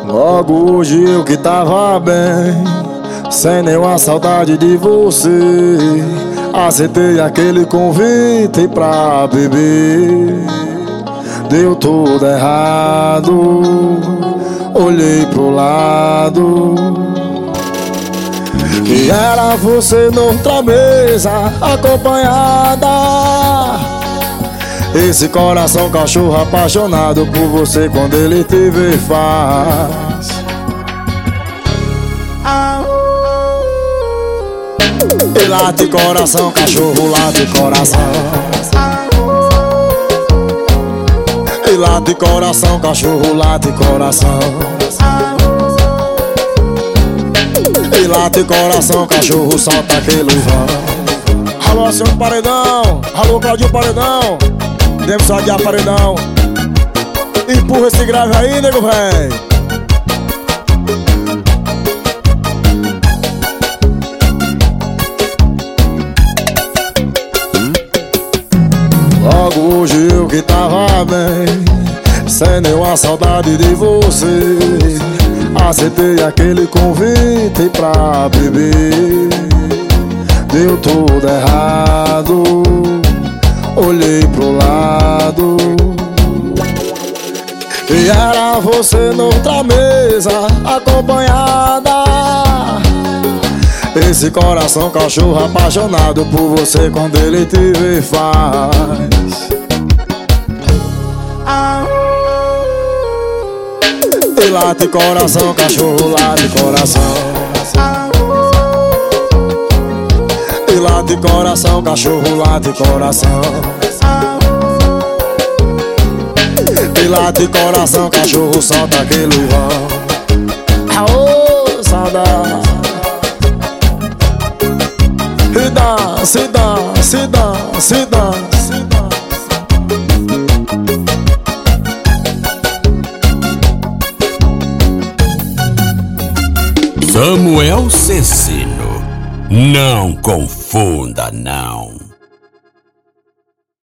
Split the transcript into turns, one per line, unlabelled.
Logo hoje eu que tava bem, sem nenhuma saudade de você, aceitei aquele convite pra beber. Deu tudo errado, olhei pro lado e era você noutra mesa, acompanhada. Esse coração cachorro apaixonado por você, quando ele te vê faz. E late coração, cachorro late coração. E late coração, cachorro late coração. E late coração, cachorro solta aquele vão. Alô, senhor Paredão, alô, Claudinho Paredão, demos só de paredão. Empurra esse grave aí, nego véi. Logo hoje eu que tava bem, sem nenhuma saudade de você, aceitei aquele convite pra beber. Deu tudo errado, olhei pro lado e era você noutra mesa, acompanhada. Esse coração cachorro apaixonado por você, quando ele te vê faz. E late coração, cachorro late coração. E late coração, cachorro late coração. E late coração, cachorro solta aquele vão. Aô, saudade. E dança, e dança, e dança, e dança, e dança.
Samuel Cecino, não confunda não.